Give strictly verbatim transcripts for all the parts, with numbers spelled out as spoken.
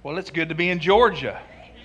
Well, it's good to be in Georgia.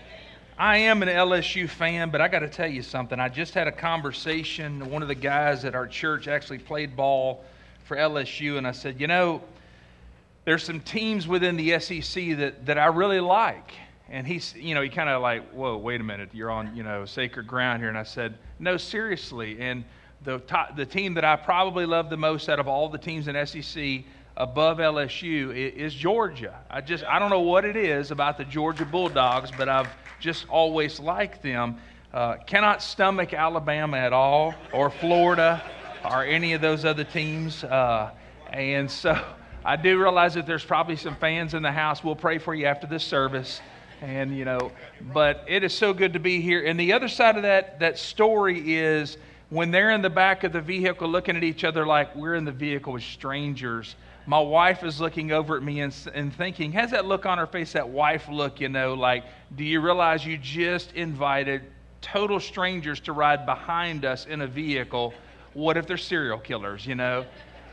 I am an L S U fan, but I got to tell you something. I just had a conversation. One of the guys at our church actually played ball for L S U, and I said, you know, there's some teams within the S E C that, that I really like. And he's, you know, he kind of like, whoa, wait a minute, you're on, you know, sacred ground here. And I said, no, seriously. And the top, the team that I probably love the most out of all the teams in S E C above L S U is Georgia. I just, I don't know what it is about the Georgia Bulldogs, but I've just always liked them. Uh, cannot stomach Alabama at all, or Florida, or any of those other teams. Uh, and so I do realize that there's probably some fans in the house. We'll pray for you after this service. And, you know, but it is so good to be here. And the other side of that, that story is when they're in the back of the vehicle looking at each other like we're in the vehicle with strangers, my wife is looking over at me and, and thinking, has that look on her face, that wife look, you know, like, do you realize you just invited total strangers to ride behind us in a vehicle? What if they're serial killers, you know?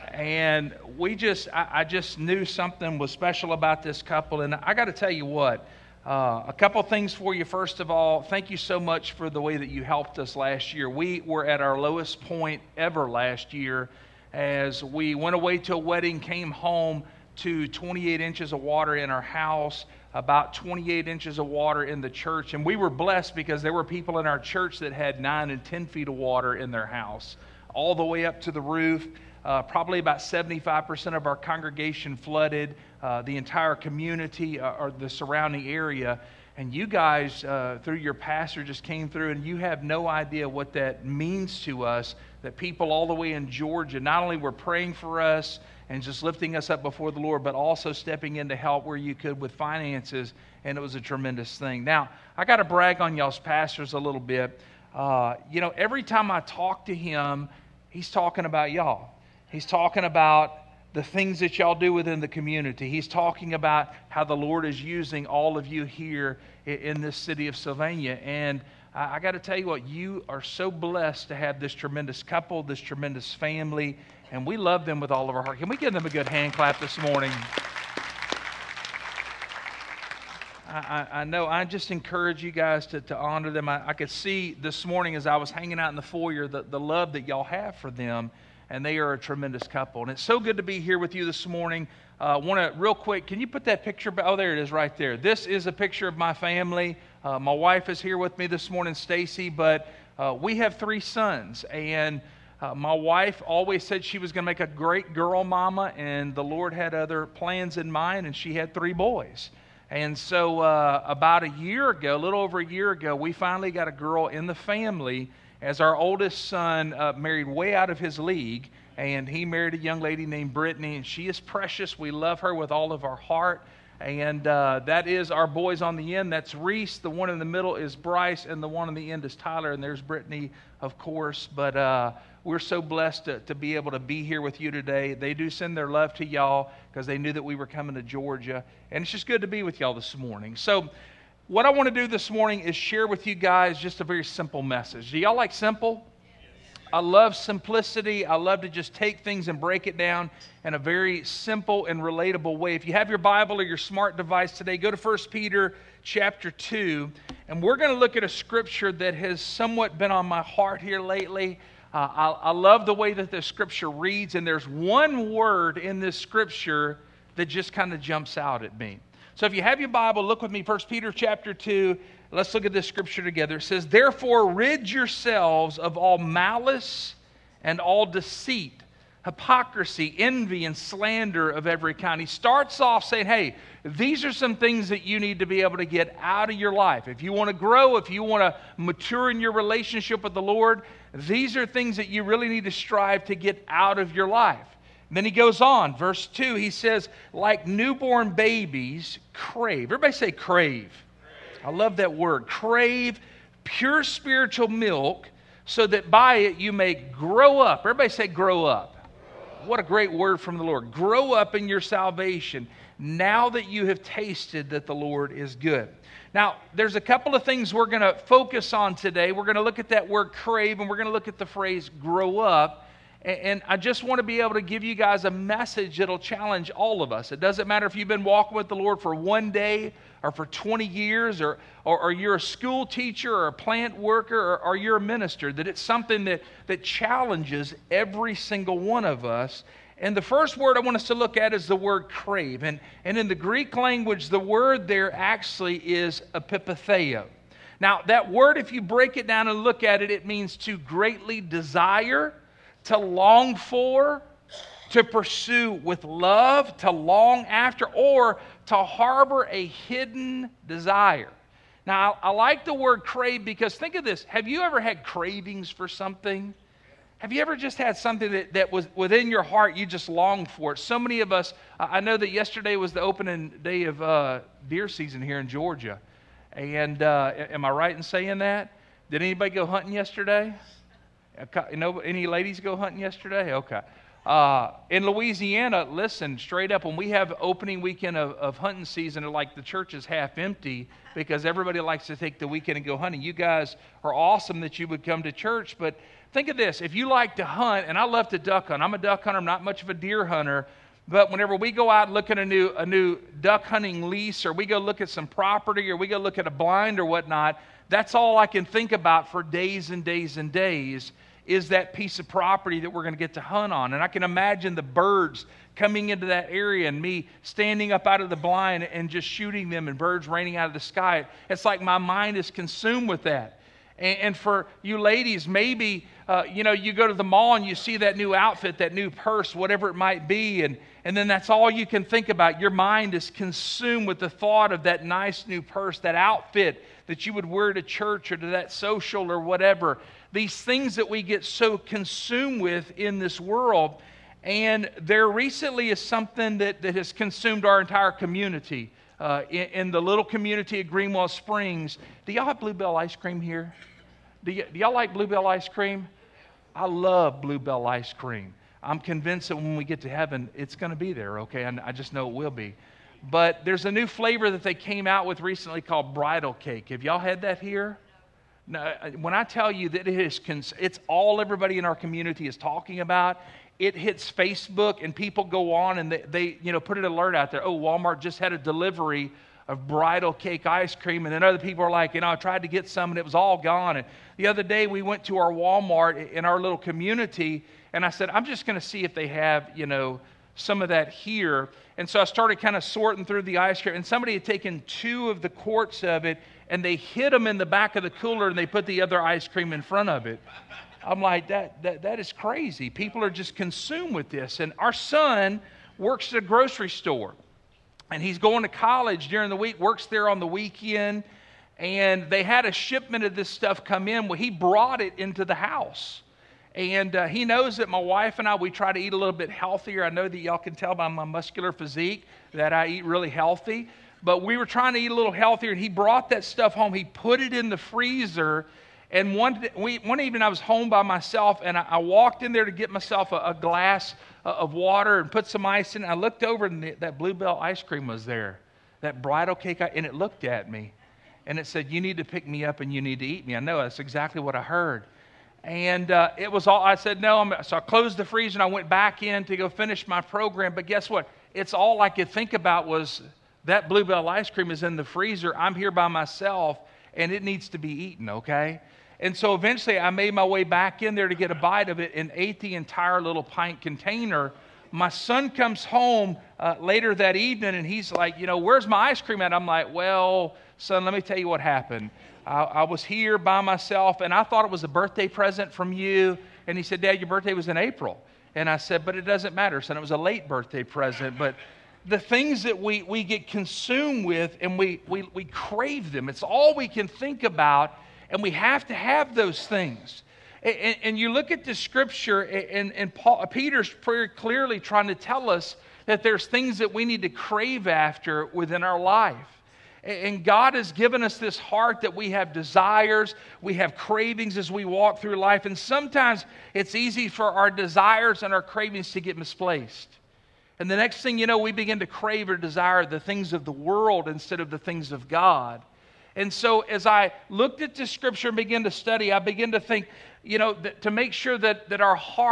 And we just, I, I just knew something was special about this couple. And I got to tell you what, uh, a couple things for you. First of all, thank you so much for the way that you helped us last year. We were at our lowest point ever last year, as we went away to a wedding, came home to twenty-eight inches of water in our house, about twenty-eight inches of water in the church. And we were blessed because there were people in our church that had nine and ten feet of water in their house, all the way up to the roof. Uh, probably about seventy-five percent of our congregation flooded, uh, the entire community uh, or the surrounding area. And you guys, uh, through your pastor, just came through, and you have no idea what that means to us, that people all the way in Georgia not only were praying for us and just lifting us up before the Lord, but also stepping in to help where you could with finances, and it was a tremendous thing. Now, I got to brag on y'all's pastors a little bit. Uh, you know, every time I talk to him, he's talking about y'all. He's talking about the things that y'all do within the community. He's talking about how the Lord is using all of you here in this city of Sylvania. And I got to tell you what, you are so blessed to have this tremendous couple, this tremendous family, and we love them with all of our heart. Can we give them a good hand clap this morning? I, I, I know, I just encourage you guys to, to honor them. I, I could see this morning as I was hanging out in the foyer the, the love that y'all have for them. And they are a tremendous couple. And it's so good to be here with you this morning. I uh, want to, real quick, can you put that picture back? Oh, there it is right there. This is a picture of my family. Uh, my wife is here with me this morning, Stacy, but uh, we have three sons. And uh, my wife always said she was going to make a great girl mama, and the Lord had other plans in mind, and she had three boys. And so uh, about a year ago, a little over a year ago, we finally got a girl in the family, as our oldest son uh, married way out of his league, and he married a young lady named Brittany, and she is precious. We love her with all of our heart, and uh, that is our boys on the end. That's Reese. The one in the middle is Bryce, and the one on the end is Tyler, and there's Brittany, of course. But uh, we're so blessed to, to be able to be here with you today. They do send their love to y'all because they knew that we were coming to Georgia, and it's just good to be with y'all this morning. So what I want to do this morning is share with you guys just a very simple message. Do y'all like simple? I love simplicity. I love to just take things and break it down in a very simple and relatable way. If you have your Bible or your smart device today, go to First Peter chapter two, and we're going to look at a scripture that has somewhat been on my heart here lately. Uh, I, I love the way that the scripture reads, and there's one word in this scripture that just kind of jumps out at me. So if you have your Bible, look with me, First Peter chapter two. Let's look at this scripture together. It says, therefore rid yourselves of all malice and all deceit, hypocrisy, envy, and slander of every kind. He starts off saying, hey, these are some things that you need to be able to get out of your life. If you want to grow, if you want to mature in your relationship with the Lord, these are things that you really need to strive to get out of your life. Then he goes on, verse two, he says, like newborn babies, crave. Everybody say crave. crave. I love that word. Crave pure spiritual milk so that by it you may grow up. Everybody say grow up. Grow up. What a great word from the Lord. Grow up in your salvation now that you have tasted that the Lord is good. Now, there's a couple of things we're going to focus on today. We're going to look at that word crave, and we're going to look at the phrase grow up. And I just want to be able to give you guys a message that'll challenge all of us. It doesn't matter if you've been walking with the Lord for one day or for twenty years, or, or, or you're a school teacher or a plant worker, or, or you're a minister, that it's something that, that challenges every single one of us. And the first word I want us to look at is the word crave. And, and in the Greek language, the word there actually is epipatheo. Now, that word, if you break it down and look at it, it means to greatly desire, to long for, to pursue with love, to long after, or to harbor a hidden desire. Now, I like the word crave because think of this. Have you ever had cravings for something? Have you ever just had something that, that was within your heart, you just longed for it? So many of us, I know that yesterday was the opening day of uh, deer season here in Georgia. And uh, am I right in saying that? Did anybody go hunting yesterday? You know, any ladies go hunting yesterday? Okay. Uh, in Louisiana, listen, straight up, when we have opening weekend of, of hunting season, like the church is half empty because everybody likes to take the weekend and go hunting. You guys are awesome that you would come to church, but think of this. If you like to hunt, and I love to duck hunt. I'm a duck hunter. I'm not much of a deer hunter. But whenever we go out and look at a new, a new duck hunting lease, or we go look at some property, or we go look at a blind or whatnot, that's all I can think about for days and days and days is that piece of property that we're going to get to hunt on. And I can imagine the birds coming into that area and me standing up out of the blind and just shooting them and birds raining out of the sky. It's like my mind is consumed with that. And for you ladies, maybe, uh, you know, you go to the mall and you see that new outfit, that new purse, whatever it might be, and, and then that's all you can think about. Your mind is consumed with the thought of that nice new purse, that outfit that you would wear to church or to that social or whatever. These things that we get so consumed with in this world. And there recently is something that, that has consumed our entire community. Uh, in, in the little community of Greenwell Springs. Do y'all have Bluebell ice cream here? Do, y- do y'all like Bluebell ice cream? I love Bluebell ice cream. I'm convinced that when we get to heaven, it's going to be there, okay? And I just know it will be. But there's a new flavor that they came out with recently called bridal cake. Have y'all had that here? No, when I tell you that it is, cons- it's all everybody in our community is talking about. It hits Facebook and people go on and they, they you know, put an alert out there. Oh, Walmart just had a delivery of bridal cake ice cream. And then other people are like, you know, I tried to get some and it was all gone. And the other day we went to our Walmart in our little community and I said, I'm just going to see if they have, you know, some of that here. And so I started kind of sorting through the ice cream and somebody had taken two of the quarts of it and they hid them in the back of the cooler and they put the other ice cream in front of it. I'm like, that, that that is crazy. People are just consumed with this. And our son works at a grocery store. And he's going to college during the week, works there on the weekend. And they had a shipment of this stuff come in. Well, he brought it into the house. And uh, he knows that my wife and I, we try to eat a little bit healthier. I know that y'all can tell by my muscular physique that I eat really healthy. But we were trying to eat a little healthier. And he brought that stuff home. He put it in the freezer. And one, we, one evening I was home by myself, and I, I walked in there to get myself a, a glass uh, of water and put some ice in. I looked over, and the, that Bluebell ice cream was there, that bridal cake, and it looked at me. And it said, you need to pick me up, and you need to eat me. I know, that's exactly what I heard. And uh, it was all, I said, no. I'm, so I closed the freezer, and I went back in to go finish my program. But guess what? It's all I could think about was that Bluebell ice cream is in the freezer. I'm here by myself, and it needs to be eaten, okay? And so eventually I made my way back in there to get a bite of it and ate the entire little pint container. My son comes home uh, later that evening and he's like, you know, where's my ice cream at? I'm like, well, son, let me tell you what happened. I, I was here by myself and I thought it was a birthday present from you. And he said, Dad, your birthday was in April. And I said, but it doesn't matter, son. It was a late birthday present. But the things that we, we get consumed with and we, we, we crave them. It's all we can think about. And we have to have those things. And, and you look at the scripture, and, and Paul, Peter's very clearly trying to tell us that there's things that we need to crave after within our life. And God has given us this heart that we have desires, we have cravings as we walk through life. And sometimes it's easy for our desires and our cravings to get misplaced. And the next thing you know, we begin to crave or desire the things of the world instead of the things of God. And so as I looked at this scripture and began to study, I began to think, you know, that to make sure that, that our heart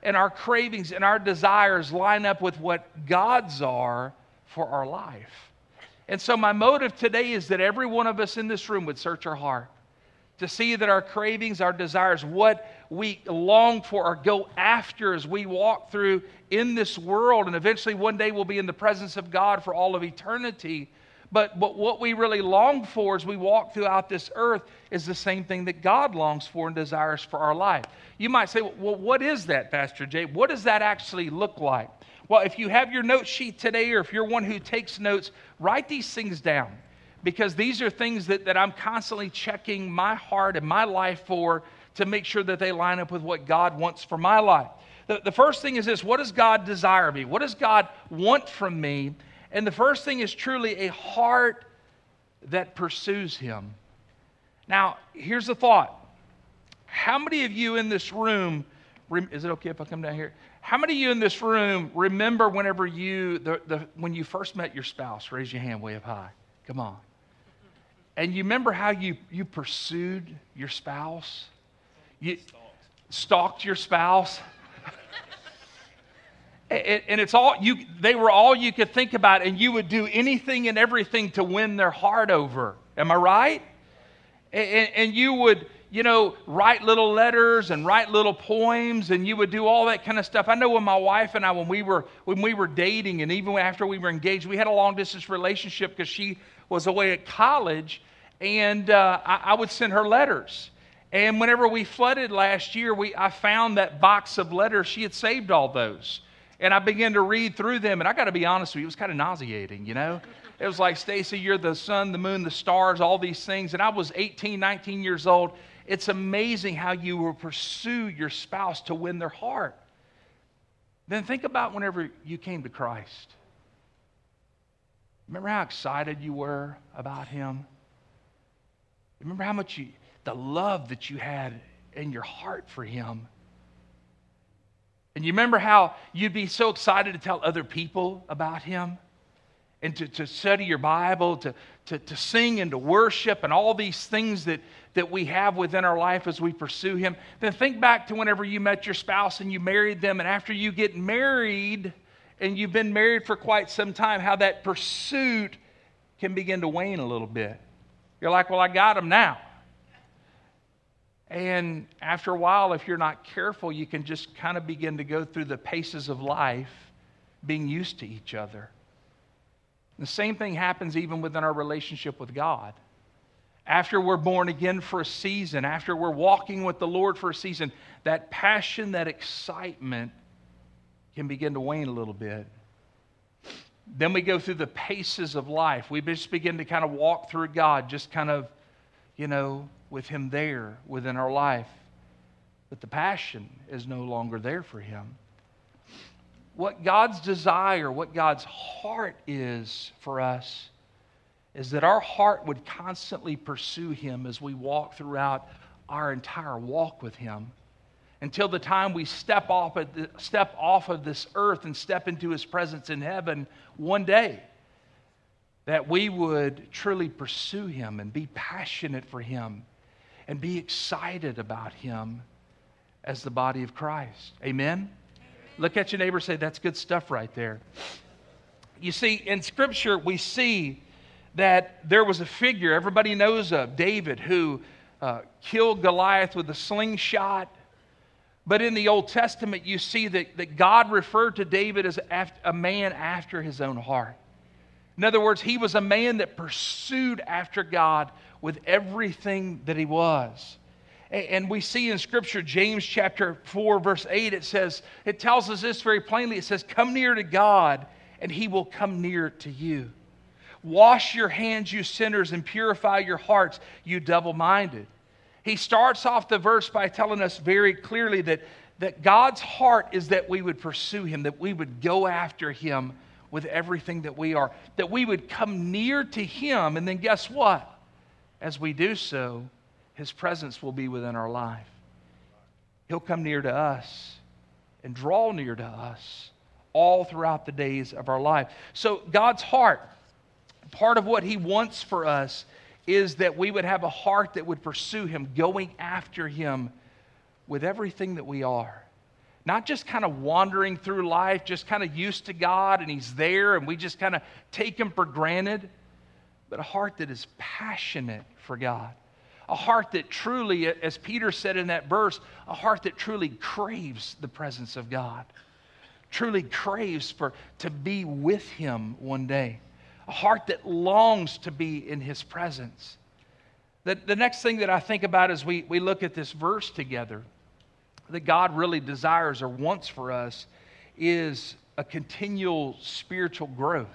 and our cravings and our desires line up with what God's are for our life. And so my motive today is that every one of us in this room would search our heart to see that our cravings, our desires, what we long for or go after as we walk through in this world, and eventually one day we'll be in the presence of God for all of eternity. But, but what we really long for as we walk throughout this earth is the same thing that God longs for and desires for our life. You might say, well, what is that, Pastor Jay? What does that actually look like? Well, if you have your note sheet today, or if you're one who takes notes, write these things down, because these are things that, that I'm constantly checking my heart and my life for to make sure that they line up with what God wants for my life. The, the first thing is this: what does God desire of me? What does God want from me? And the first thing is truly a heart that pursues Him. Now, here's the thought. How many of you in this room, is it okay if I come down here? How many of you in this room remember whenever you, the, the, when you first met your spouse? Raise your hand way up high. Come on. And you remember how you, you pursued your spouse? You stalked your spouse? And, and it's all you, they were all you could think about, and you would do anything and everything to win their heart over. Am I right? And, and you would, you know, write little letters and write little poems, and you would do all that kind of stuff. I know when my wife and I, when we were when we were dating, and even after we were engaged, we had a long distance relationship because she was away at college, and uh, I, I would send her letters. And whenever we flooded last year, we I found that box of letters. She had saved all those. And I began to read through them, and I got to be honest with you, it was kind of nauseating, you know? It was like, Stacy, you're the sun, the moon, the stars, all these things. And I was eighteen, nineteen years old. It's amazing how you will pursue your spouse to win their heart. Then think about whenever you came to Christ. Remember how excited you were about Him? Remember how much you, the love that you had in your heart for Him? And you remember how you'd be so excited to tell other people about Him, and to, to study your Bible, to, to, to sing and to worship, and all these things that, that we have within our life as we pursue Him. Then think back to whenever you met your spouse and you married them, and after you get married and you've been married for quite some time, how that pursuit can begin to wane a little bit. You're like, well, I got him now. And after a while, if you're not careful, you can just kind of begin to go through the paces of life being used to each other. The same thing happens even within our relationship with God. After we're born again for a season, after we're walking with the Lord for a season, that passion, that excitement can begin to wane a little bit. Then we go through the paces of life. We just begin to kind of walk through God, just kind of, you know, with Him there within our life. But the passion is no longer there for Him. What God's desire, what God's heart is for us, is that our heart would constantly pursue Him as we walk throughout our entire walk with Him, until the time we step off of, the, step off of this earth and step into His presence in heaven one day. That we would truly pursue Him and be passionate for Him and be excited about Him as the body of Christ. Amen? Look at your neighbor and say, that's good stuff right there. You see, in Scripture, we see that there was a figure everybody knows of, David, who uh, killed Goliath with a slingshot. But in the Old Testament, you see that, that God referred to David as a man after His own heart. In other words, he was a man that pursued after God with everything that he was. And we see in Scripture, James chapter four, verse eight, it says, it tells us this very plainly. It says, come near to God, and He will come near to you. Wash your hands, you sinners, and purify your hearts, you double-minded. He starts off the verse by telling us very clearly that, that God's heart is that we would pursue Him, that we would go after Him with everything that we are, that we would come near to Him, and then guess what? As we do so, His presence will be within our life. He'll come near to us and draw near to us all throughout the days of our life. So God's heart, part of what He wants for us is that we would have a heart that would pursue Him, going after Him with everything that we are. Not just kind of wandering through life, just kind of used to God and He's there and we just kind of take Him for granted, but a heart that is passionate for God. A heart that truly, as Peter said in that verse, a heart that truly craves the presence of God. Truly craves for to be with Him one day. A heart that longs to be in His presence. The, the next thing that I think about as we, we look at this verse together, that God really desires or wants for us is a continual spiritual growth.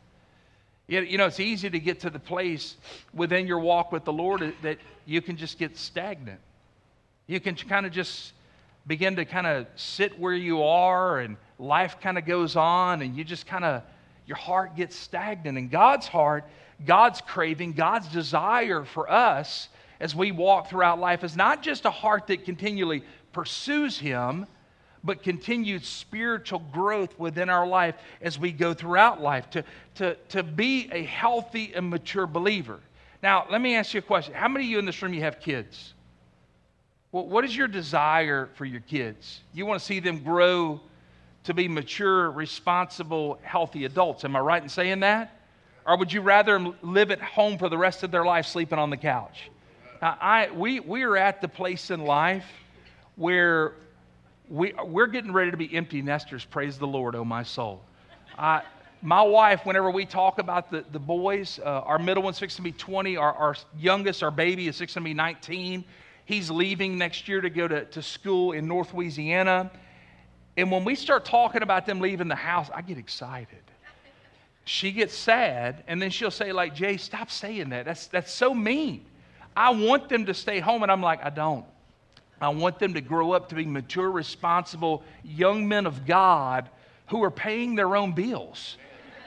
You know, it's easy to get to the place within your walk with the Lord that you can just get stagnant. You can kind of just begin to kind of sit where you are and life kind of goes on and you just kind of, your heart gets stagnant. And God's heart, God's craving, God's desire for us as we walk throughout life is not just a heart that continually pursues Him, but continued spiritual growth within our life as we go throughout life, to, to, to be a healthy and mature believer. Now, let me ask you a question. How many of you in this room, you have kids? Well, what is your desire for your kids? You want to see them grow to be mature, responsible, healthy adults. Am I right in saying that? Or would you rather them live at home for the rest of their life sleeping on the couch? Now, I, we, we are at the place in life where We, we're getting ready to be empty nesters, praise the Lord, oh my soul. I, my wife, whenever we talk about the, the boys, uh, our middle one's fixing to be twenty, our, our youngest, our baby, is fixing to be nineteen. He's leaving next year to go to, to school in North Louisiana. And when we start talking about them leaving the house, I get excited. She gets sad, and then she'll say, like, Jay, stop saying that. That's, that's so mean. I want them to stay home, and I'm like, I don't. I want them to grow up to be mature, responsible young men of God who are paying their own bills.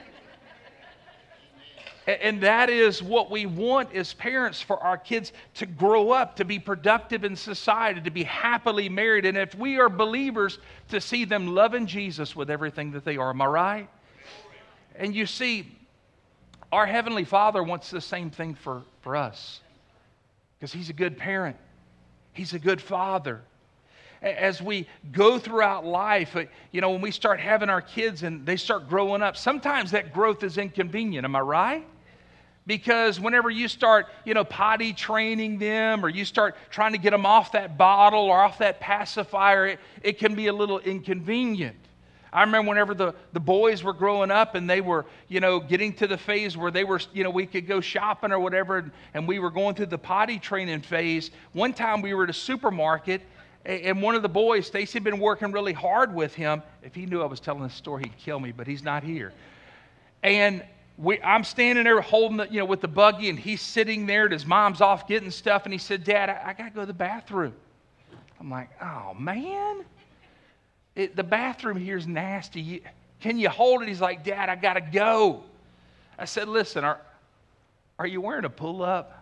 And that is what we want as parents for our kids to grow up, to be productive in society, to be happily married. And if we are believers, to see them loving Jesus with everything that they are. Am I right? And you see, our Heavenly Father wants the same thing for, for us because He's a good parent. He's a good father. As we go throughout life, you know, when we start having our kids and they start growing up, sometimes that growth is inconvenient. Am I right? Because whenever you start, you know, potty training them or you start trying to get them off that bottle or off that pacifier, it, it can be a little inconvenient. I remember whenever the, the boys were growing up and they were, you know, getting to the phase where they were, you know, we could go shopping or whatever, and, and we were going through the potty training phase. One time we were at a supermarket, and, and one of the boys, Stacy, had been working really hard with him. If he knew I was telling this story, he'd kill me, but he's not here. And we, I'm standing there holding the, you know, with the buggy, and he's sitting there, and his mom's off getting stuff, and he said, Dad, I, I got to go to the bathroom. I'm like, oh, man. It, the bathroom here is nasty. You, can you hold it? He's like, Dad, I got to go. I said, listen, are, are you wearing a pull-up?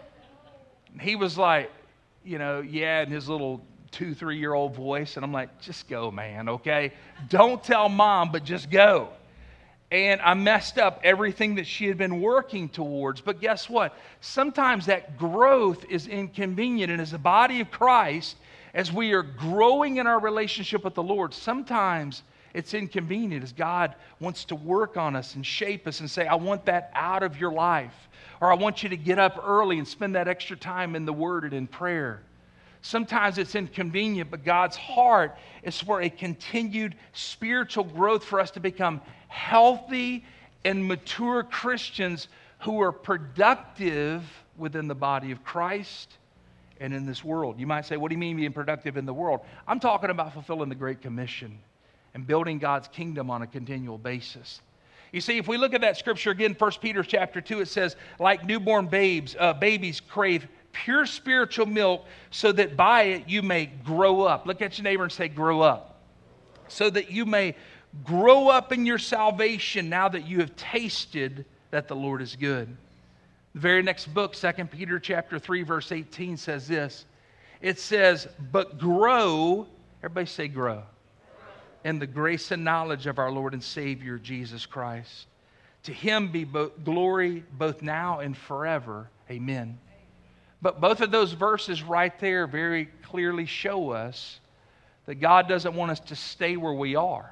And he was like, you know, yeah, in his little two, three-year-old voice. And I'm like, just go, man, okay? Don't tell Mom, but just go. And I messed up everything that she had been working towards. But guess what? Sometimes that growth is inconvenient. And as a body of Christ, as we are growing in our relationship with the Lord, sometimes it's inconvenient as God wants to work on us and shape us and say, I want that out of your life. Or I want you to get up early and spend that extra time in the Word and in prayer. Sometimes it's inconvenient, but God's heart is for a continued spiritual growth for us to become healthy and mature Christians who are productive within the body of Christ and in this world. You might say, what do you mean being productive in the world? I'm talking about fulfilling the Great Commission and building God's kingdom on a continual basis. You see, if we look at that scripture again, First Peter chapter two, it says, like newborn babes, uh, babies crave pure spiritual milk so that by it you may grow up. Look at your neighbor and say, grow up. So that you may grow up in your salvation now that you have tasted that the Lord is good. The very next book, Second Peter chapter three, verse eighteen says this. It says, but grow, everybody say grow, in the grace and knowledge of our Lord and Savior, Jesus Christ. To Him be bo- glory both now and forever. Amen. But both of those verses right there very clearly show us that God doesn't want us to stay where we are.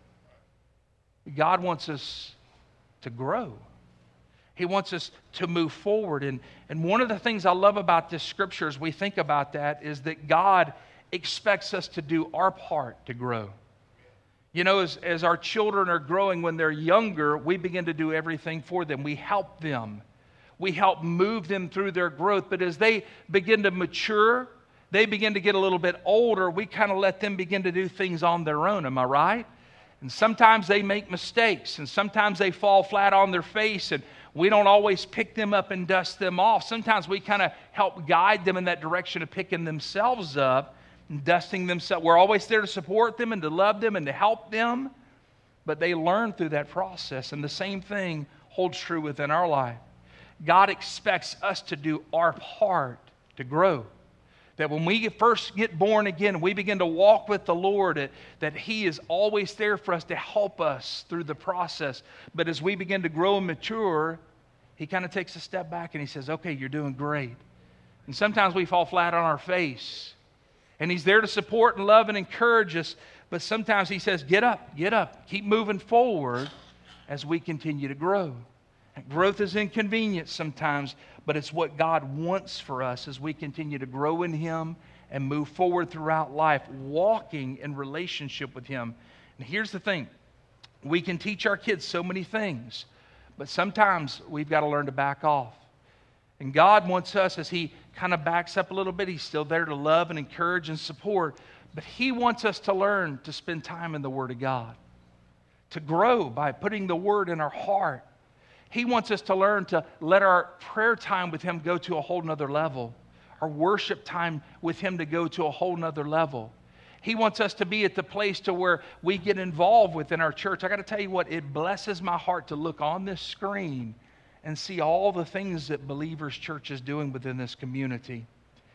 God wants us to grow. He wants us to move forward. And, and one of the things I love about this scripture as we think about that is that God expects us to do our part to grow. You know, as, as our children are growing when they're younger, we begin to do everything for them. We help them. We help move them through their growth. But as they begin to mature, they begin to get a little bit older, we kind of let them begin to do things on their own. Am I right? And sometimes they make mistakes, and sometimes they fall flat on their face, and we don't always pick them up and dust them off. Sometimes we kind of help guide them in that direction of picking themselves up and dusting themselves. We're always there to support them and to love them and to help them, but they learn through that process. And the same thing holds true within our life. God expects us to do our part to grow. That when we first get born again, we begin to walk with the Lord, that He is always there for us to help us through the process. But as we begin to grow and mature, He kind of takes a step back and He says, okay, you're doing great. And sometimes we fall flat on our face. And He's there to support and love and encourage us. But sometimes He says, get up, get up, keep moving forward as we continue to grow. And growth is inconvenient sometimes, but it's what God wants for us as we continue to grow in Him and move forward throughout life, walking in relationship with Him. And here's the thing. We can teach our kids so many things, but sometimes we've got to learn to back off. And God wants us, as He kind of backs up a little bit, He's still there to love and encourage and support, but He wants us to learn to spend time in the Word of God, to grow by putting the Word in our heart. He wants us to learn to let our prayer time with Him go to a whole nother level. Our worship time with Him to go to a whole nother level. He wants us to be at the place to where we get involved within our church. I got to tell you what, it blesses my heart to look on this screen and see all the things that Believers Church is doing within this community.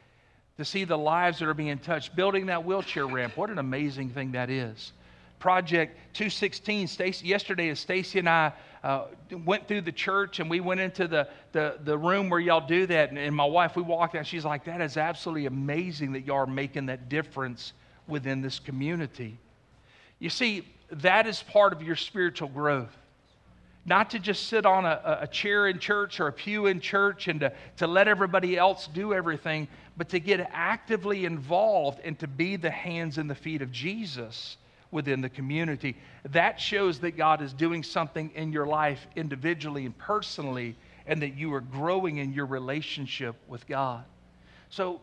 To see the lives that are being touched. Building that wheelchair ramp, what an amazing thing that is. Project two sixteen, Stacy, yesterday as Stacy and I uh, went through the church and we went into the, the, the room where y'all do that, and, and my wife, we walked out, she's like, that is absolutely amazing that y'all are making that difference within this community. You see, that is part of your spiritual growth. Not to just sit on a, a chair in church or a pew in church and to, to let everybody else do everything, but to get actively involved and to be the hands and the feet of Jesus within the community. That shows that God is doing something in your life individually and personally, and that you are growing in your relationship with God. So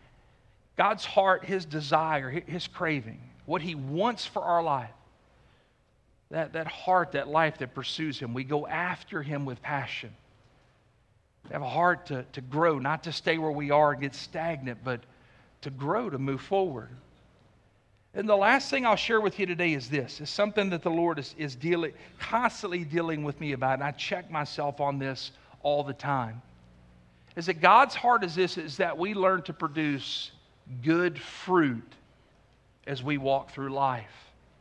God's heart, His desire, His craving, what He wants for our life, that, that heart, that life that pursues Him, we go after Him with passion. We have a heart to, to grow, not to stay where we are and get stagnant, but to grow, to move forward. And the last thing I'll share with you today is this. It's something that the Lord is, is dealing, constantly dealing with me about, and I check myself on this all the time. Is that God's heart is this, is that we learn to produce good fruit as we walk through life.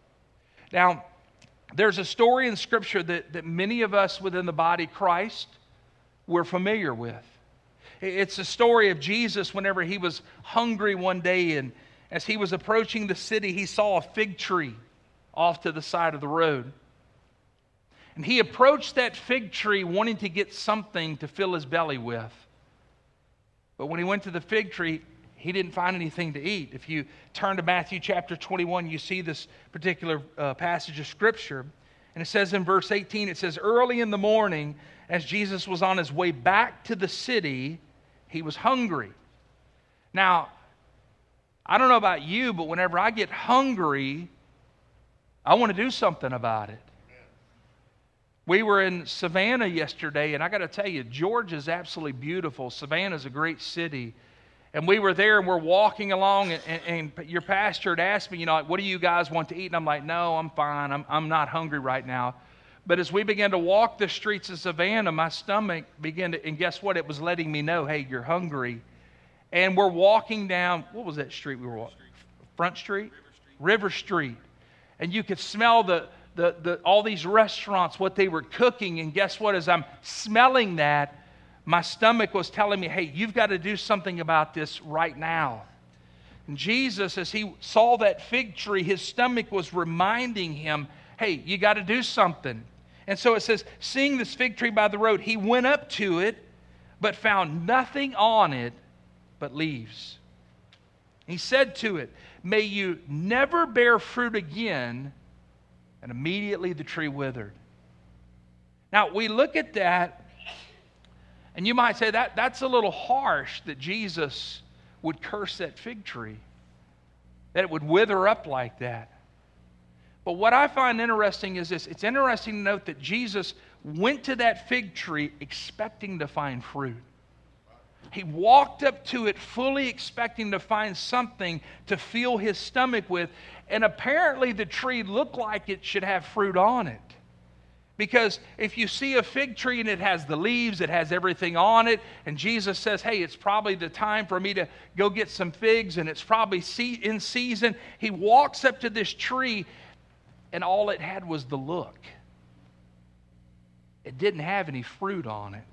Now, there's a story in Scripture that, that many of us within the body of Christ we're familiar with. It's a story of Jesus whenever He was hungry one day, and as He was approaching the city, He saw a fig tree off to the side of the road. And He approached that fig tree wanting to get something to fill His belly with. But when He went to the fig tree, He didn't find anything to eat. If you turn to Matthew chapter twenty-one, you see this particular uh, passage of Scripture. And it says in verse eighteen, it says, early in the morning, as Jesus was on His way back to the city, He was hungry. Now, I don't know about you, but whenever I get hungry, I want to do something about it. We were in Savannah yesterday, and I got to tell you, Georgia's absolutely beautiful. Savannah's a great city. And we were there, and we're walking along, and, and, and your pastor had asked me, you know, like, what do you guys want to eat? And I'm like, no, I'm fine. I'm, I'm not hungry right now. But as we began to walk the streets of Savannah, my stomach began to, and guess what? It was letting me know, hey, you're hungry. And we're walking down, what was that street we were walking? Front Street? River Street. River Street. And you could smell the, the, the all these restaurants, what they were cooking. And guess what? As I'm smelling that, my stomach was telling me, hey, you've got to do something about this right now. And Jesus, as he saw that fig tree, his stomach was reminding him, hey, you got to do something. And so it says, seeing this fig tree by the road, he went up to it, but found nothing on it but leaves. He said to it, may you never bear fruit again. And immediately the tree withered. Now, we look at that, and you might say that that's a little harsh that Jesus would curse that fig tree, that it would wither up like that. But what I find interesting is this. It's interesting to note that Jesus went to that fig tree expecting to find fruit. He walked up to it fully expecting to find something to fill his stomach with, and apparently the tree looked like it should have fruit on it. Because if you see a fig tree and it has the leaves, it has everything on it, and Jesus says, hey, it's probably the time for me to go get some figs, and it's probably in season. He walks up to this tree, and all it had was the look. It didn't have any fruit on it.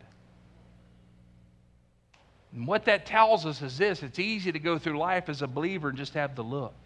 And what that tells us is this: it's easy to go through life as a believer and just have the look.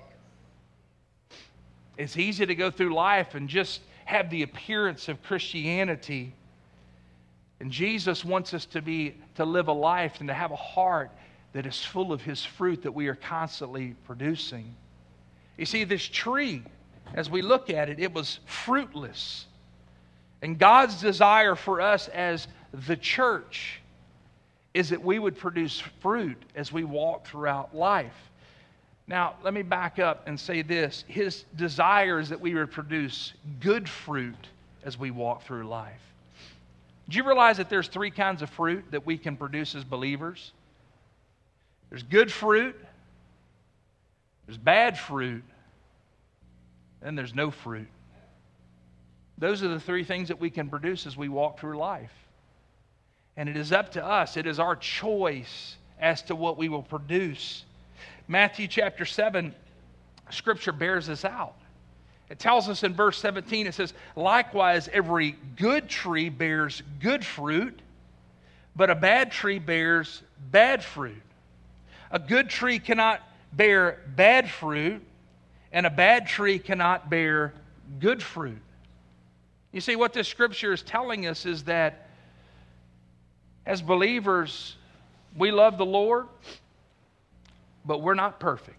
It's easy to go through life and just have the appearance of Christianity. And Jesus wants us to be to live a life and to have a heart that is full of his fruit that we are constantly producing. You see, this tree, as we look at it, it was fruitless. And God's desire for us as the church is that we would produce fruit as we walk throughout life. Now, let me back up and say this. His desire is that we would produce good fruit as we walk through life. Do you realize that there's three kinds of fruit that we can produce as believers? There's good fruit, there's bad fruit, and there's no fruit. Those are the three things that we can produce as we walk through life. And it is up to us. It is our choice as to what we will produce. Matthew chapter seven, Scripture bears this out. It tells us in verse seventeen, it says, likewise, every good tree bears good fruit, but a bad tree bears bad fruit. A good tree cannot bear bad fruit, and a bad tree cannot bear good fruit. You see, what this Scripture is telling us is that as believers, we love the Lord, but we're not perfect.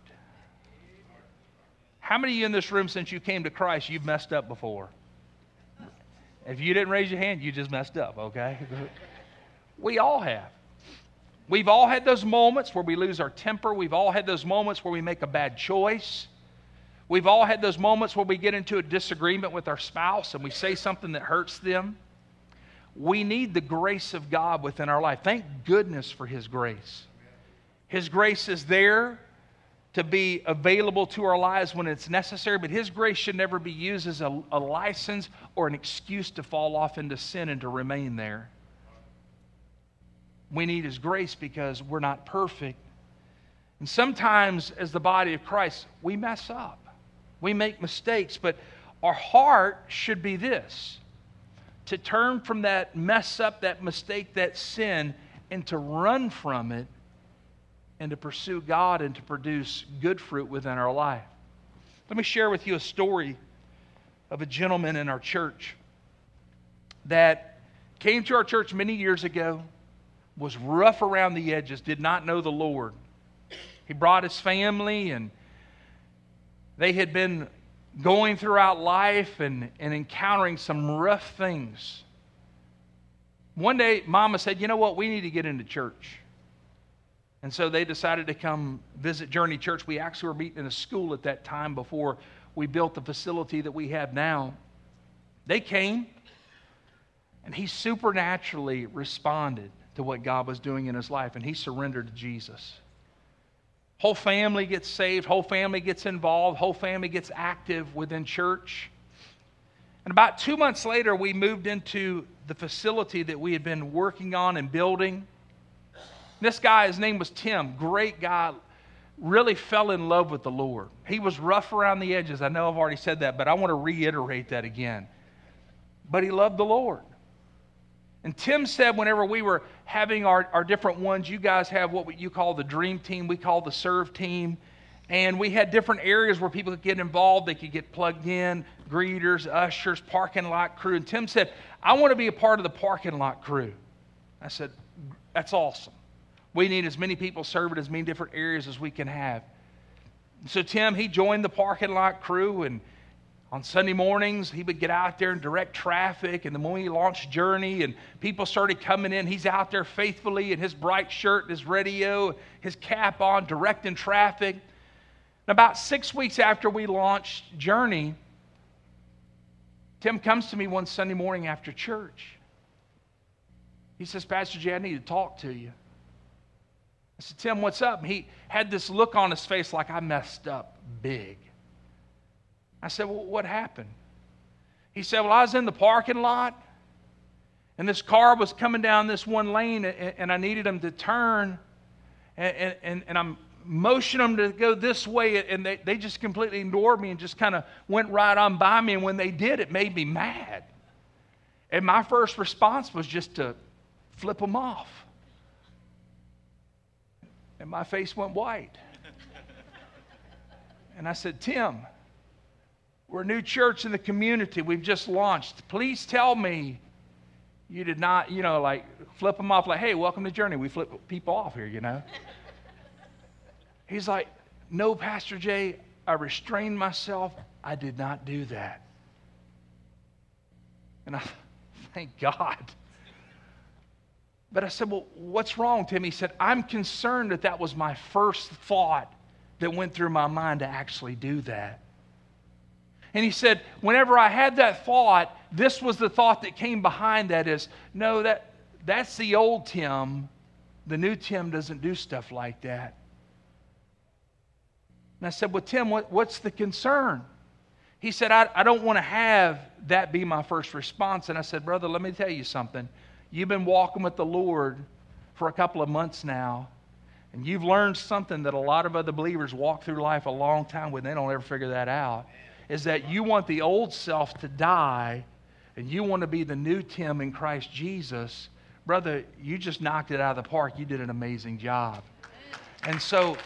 How many of you in this room, since you came to Christ, you've messed up before? If you didn't raise your hand, you just messed up, okay? We all have. We've all had those moments where we lose our temper. We've all had those moments where we make a bad choice. We've all had those moments where we get into a disagreement with our spouse and we say something that hurts them. We need the grace of God within our life. Thank goodness for His grace. His grace is there to be available to our lives when it's necessary, but His grace should never be used as a, a license or an excuse to fall off into sin and to remain there. We need His grace because we're not perfect. And sometimes as the body of Christ, we mess up. We make mistakes, but our heart should be this: to turn from that mess up, that mistake, that sin, and to run from it and to pursue God and to produce good fruit within our life. Let me share with you a story of a gentleman in our church that came to our church many years ago, was rough around the edges, did not know the Lord. He brought his family, and they had been going throughout life and, and encountering some rough things. One day, Mama said, you know what, we need to get into church. And so they decided to come visit Journey Church. We actually were meeting in a school at that time before we built the facility that we have now. They came, and he supernaturally responded to what God was doing in his life, and he surrendered to Jesus. Whole family gets saved, whole family gets involved, whole family gets active within church. And about two months later, we moved into the facility that we had been working on and building. This guy, his name was Tim, great guy, really fell in love with the Lord. He was rough around the edges. I know I've already said that, but I want to reiterate that again. But he loved the Lord. And Tim said whenever we were having our, our different ones, you guys have what you call the dream team, we call the serve team. And we had different areas where people could get involved. They could get plugged in, greeters, ushers, parking lot crew. And Tim said, I want to be a part of the parking lot crew. I said, that's awesome. We need as many people serving as many different areas as we can have. So Tim, he joined the parking lot crew, and on Sunday mornings, he would get out there and direct traffic. And the moment he launched Journey and people started coming in, he's out there faithfully in his bright shirt, and his radio, his cap on, directing traffic. And about six weeks after we launched Journey, Tim comes to me one Sunday morning after church. He says, Pastor Jay, I need to talk to you. I said, Tim, what's up? And he had this look on his face like I messed up big. I said, well, what happened? He said, well, I was in the parking lot, and this car was coming down this one lane, and, and I needed him to turn, and, and, and I'm motioned them to go this way, and they, they just completely ignored me and just kind of went right on by me. And when they did, it made me mad. And my first response was just to flip them off. And my face went white. And I said, Tim, we're a new church in the community. We've just launched. Please tell me you did not, you know, like flip them off like, hey, welcome to Journey. We flip people off here, you know. He's like, no, Pastor Jay, I restrained myself. I did not do that. And I, thank God. But I said, well, what's wrong, Tim? He said, I'm concerned that that was my first thought that went through my mind to actually do that. And he said, whenever I had that thought, this was the thought that came behind that is, no, that that's the old Tim. The new Tim doesn't do stuff like that. And I said, well, Tim, what, what's the concern? He said, I, I don't want to have that be my first response. And I said, brother, let me tell you something. You've been walking with the Lord for a couple of months now, and you've learned something that a lot of other believers walk through life a long time with, and they don't ever figure that out, is that you want the old self to die, and you want to be the new Tim in Christ Jesus. Brother, you just knocked it out of the park. You did an amazing job. And so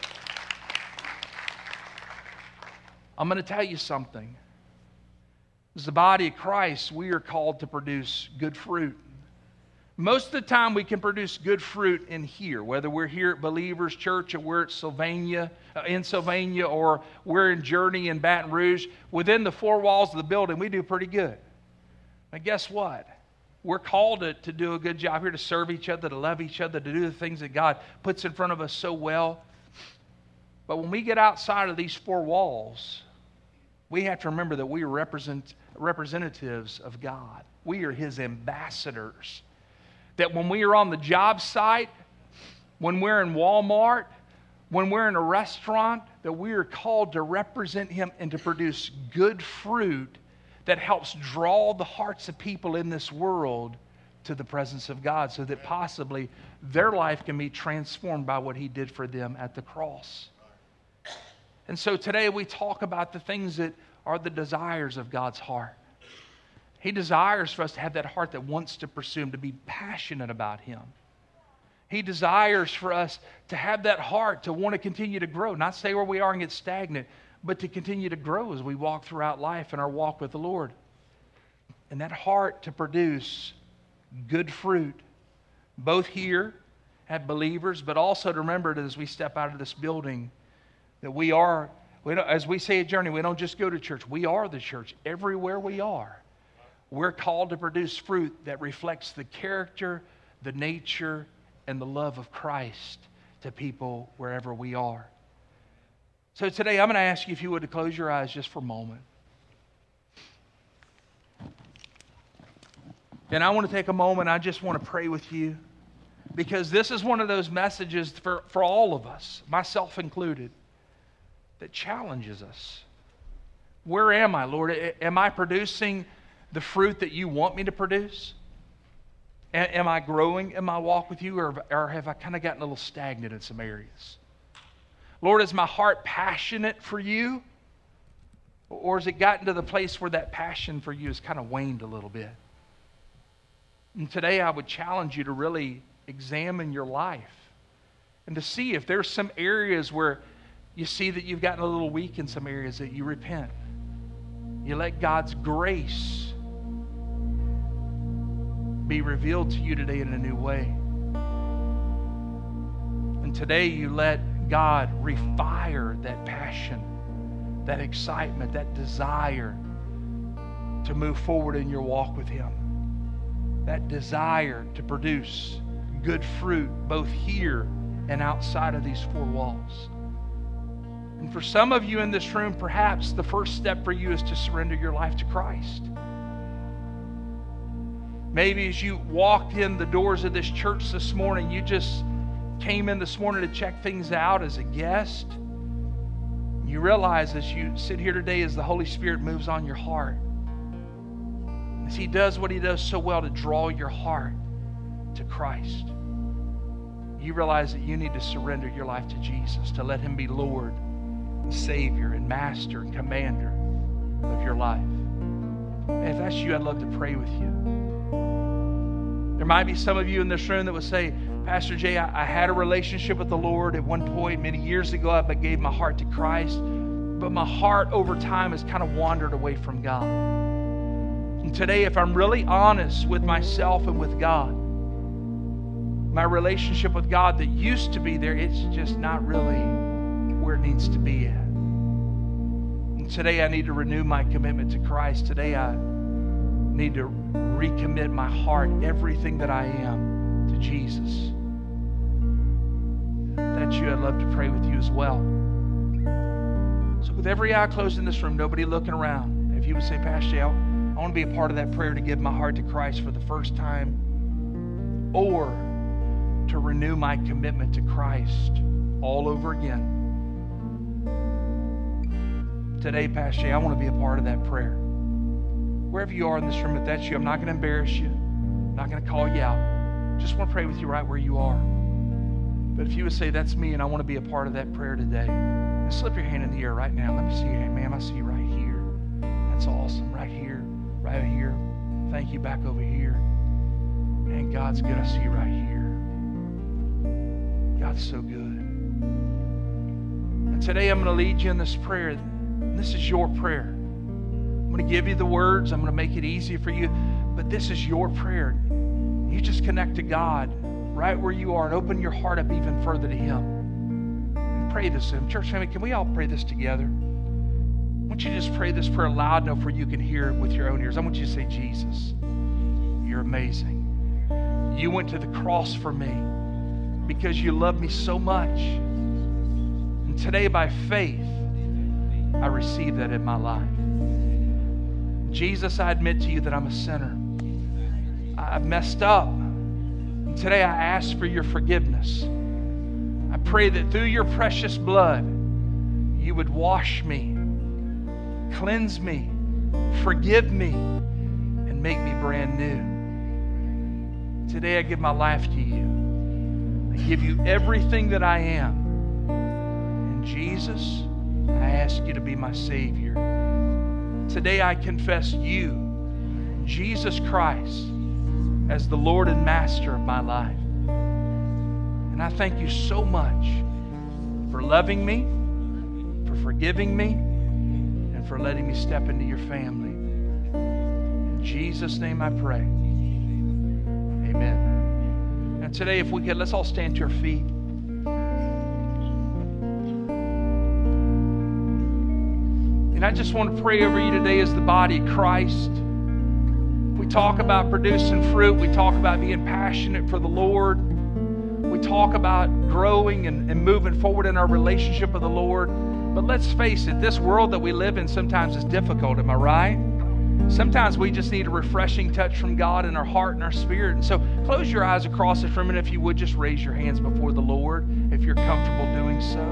I'm going to tell you something. As the body of Christ, we are called to produce good fruit. Most of the time we can produce good fruit in here, whether we're here at Believers Church or we're at Sylvania, uh, in Sylvania, or we're in Journey in Baton Rouge. Within the four walls of the building, we do pretty good. But guess what? We're called to, to do a good job here, to serve each other, to love each other, to do the things that God puts in front of us so well. But when we get outside of these four walls, we have to remember that we are represent, representatives of God. We are His ambassadors. That when we are on the job site, when we're in Walmart, when we're in a restaurant, that we are called to represent Him and to produce good fruit that helps draw the hearts of people in this world to the presence of God, so that possibly their life can be transformed by what He did for them at the cross. And so today we talk about the things that are the desires of God's heart. He desires for us to have that heart that wants to pursue Him, to be passionate about Him. He desires for us to have that heart to want to continue to grow, not stay where we are and get stagnant, but to continue to grow as we walk throughout life in our walk with the Lord. And that heart to produce good fruit, both here at Believers, but also to remember that as we step out of this building, that we are, we don't, as we say at Journey, we don't just go to church. We are the church everywhere we are. We're called to produce fruit that reflects the character, the nature, and the love of Christ to people wherever we are. So today I'm going to ask you if you would to close your eyes just for a moment. And I want to take a moment. I just want to pray with you, because this is one of those messages for, for all of us, myself included, that challenges us. Where am I, Lord? Am I producing the fruit that you want me to produce? Am I growing in my walk with you, or, or have I kind of gotten a little stagnant in some areas? Lord, is my heart passionate for you? Or has it gotten to the place where that passion for you has kind of waned a little bit? And today I would challenge you to really examine your life and to see if there's some areas where you see that you've gotten a little weak in some areas, that you repent. You let God's grace be revealed to you today in a new way. And today you let God refire that passion, that excitement, that desire to move forward in your walk with Him. That desire to produce good fruit both here and outside of these four walls. And for some of you in this room, perhaps the first step for you is to surrender your life to Christ. Maybe as you walked in the doors of this church this morning, you just came in this morning to check things out as a guest. You realize as you sit here today, as the Holy Spirit moves on your heart, as He does what He does so well to draw your heart to Christ, you realize that you need to surrender your life to Jesus, to let Him be Lord, Savior, and Master, and Commander of your life. And if that's you, I'd love to pray with you. There might be some of you in this room that would say, Pastor Jay, I, I had a relationship with the Lord at one point many years ago. I gave my heart to Christ, but my heart over time has kind of wandered away from God. And today, if I'm really honest with myself and with God, my relationship with God that used to be there, it's just not really where it needs to be at. And today I need to renew my commitment to Christ. Today I need to recommit my heart, everything that I am, to Jesus. If that's you, I'd love to pray with you as well. So with every eye closed in this room, nobody looking around, if you would say, Pastor Jay, I want to be a part of that prayer to give my heart to Christ for the first time, or to renew my commitment to Christ all over again. Today, Pastor Jay, I want to be a part of that prayer. Wherever you are in this room, if that's you, I'm not going to embarrass you. I'm not going to call you out. Just want to pray with you right where you are. But if you would say, that's me, and I want to be a part of that prayer today, just slip your hand in the air right now. Let me see your hand. Ma'am, I see you right here. That's awesome. Right here. Right here. Thank you. Back over here. Man, God's good. I see you right here. God's so good. And today I'm going to lead you in this prayer. And this is your prayer. I'm going to give you the words. I'm going to make it easy for you. But this is your prayer. You just connect to God right where you are and open your heart up even further to Him. And pray this in. Church family, can we all pray this together? I want you to just pray this prayer loud enough where you can hear it with your own ears. I want you to say, Jesus, you're amazing. You went to the cross for me because you love me so much. And today by faith, I receive that in my life. Jesus, I admit to you that I'm a sinner. I've messed up. And today I ask for your forgiveness. I pray that through your precious blood, you would wash me, cleanse me, forgive me, and make me brand new. Today I give my life to you. I give you everything that I am. And Jesus, I ask you to be my Savior. Today I confess you, Jesus Christ, as the Lord and Master of my life. And I thank you so much for loving me, for forgiving me, and for letting me step into your family. In Jesus' name I pray. Amen. And today, if we could, let's all stand to our feet. And I just want to pray over you today as the body of Christ. We talk about producing fruit. We talk about being passionate for the Lord. We talk about growing and, and moving forward in our relationship with the Lord. But let's face it, this world that we live in sometimes is difficult. Am I right? Sometimes we just need a refreshing touch from God in our heart and our spirit. And so close your eyes across this room, and if you would, just raise your hands before the Lord if you're comfortable doing so.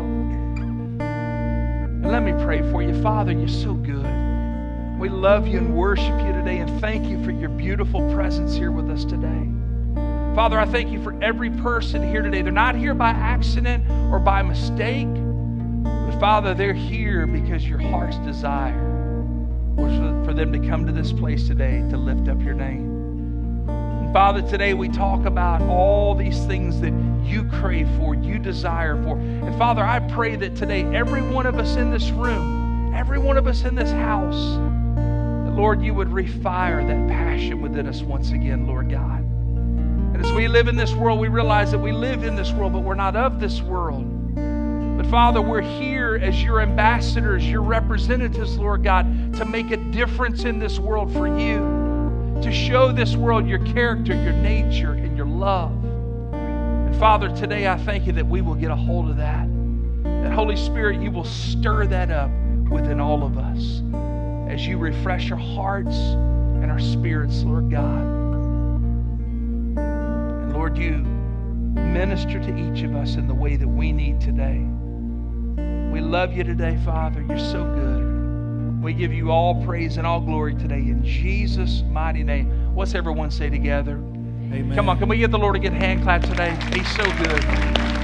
And let me pray for you. Father, you're so good. We love you and worship you today, and thank you for your beautiful presence here with us today. Father, I thank you for every person here today. They're not here by accident or by mistake, but Father, they're here because your heart's desire was for them to come to this place today to lift up your name. And Father, today we talk about all these things that you crave for, you desire for. And Father, I pray that today every one of us in this room, every one of us in this house, that Lord, you would refire that passion within us once again, Lord God. And as we live in this world, we realize that we live in this world, but we're not of this world. But Father, we're here as your ambassadors, your representatives, Lord God, to make a difference in this world for you. To show this world your character, your nature, and your love. And Father, today I thank you that we will get a hold of that. That Holy Spirit, you will stir that up within all of us as you refresh our hearts and our spirits, Lord God. And Lord, you minister to each of us in the way that we need today. We love you today, Father. You're so good. We give you all praise and all glory today in Jesus' mighty name. What's everyone say together? Amen. Come on, can we give the Lord a good hand clap today? He's so good.